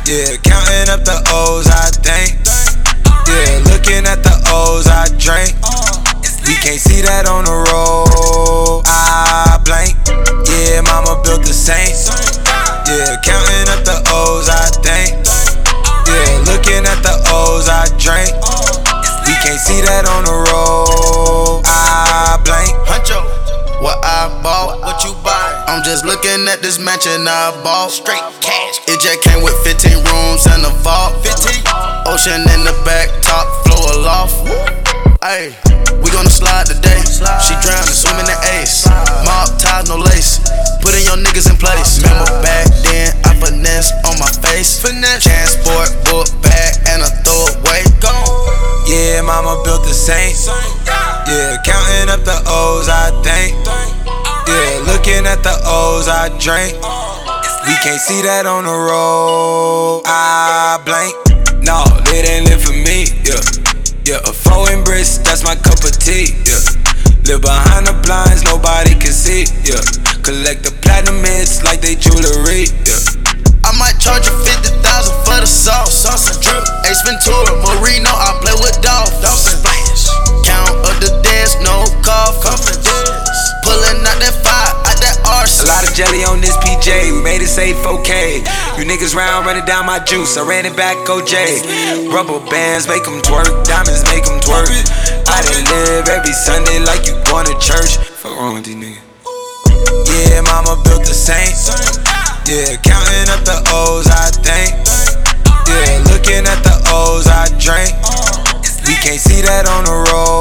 Yeah, counting up the O's, I think. Yeah, looking at the O's, I drink. We can't see that on the road, I blank. Yeah, mama built the Saints. Yeah, counting up the O's, I think. Yeah, looking at the O's, I drink. We can't see that on the road, I blank. Huncho, what I bought, what you buy? I'm just looking at this mansion I bought. Straight cash. It just came with 15 rooms and a vault. 15. Ocean in the back, top floor loft. Ayy, we gonna slide today. She drowning, swimming in ace. Mob ties, no lace. Putting your niggas in place. Remember back then, I finesse on my face. Transport, book bag, and a throwaway. Yeah, mama built the Saints. Yeah, counting up the O's, I think. Yeah, looking at the O's, I drink. We can't see that on the road, I blank. No, they didn't live for me, yeah. Yeah, a foreign brisk, that's my cup of tea, yeah. Live behind the blinds, nobody can see, yeah. Collect the platinum hits like they jewelry, yeah. I might charge you 50,000 for the sauce and drip. Ace Ventura, Marino, I play with Dolph. Splash. Count of the dance, no coffin. Pulling out that fire, out that arsenal. A lot of jelly on this PJ, we made it say 4K. You niggas round running down my juice, I ran it back OJ. Rubber bands make them twerk, diamonds make them twerk. I done live every Sunday like you going to church. Fuck wrong with these niggas. Yeah, mama built the Saints. Yeah, counting up the O's, I think. Yeah, looking at the O's, I drink. We can't see that on the road.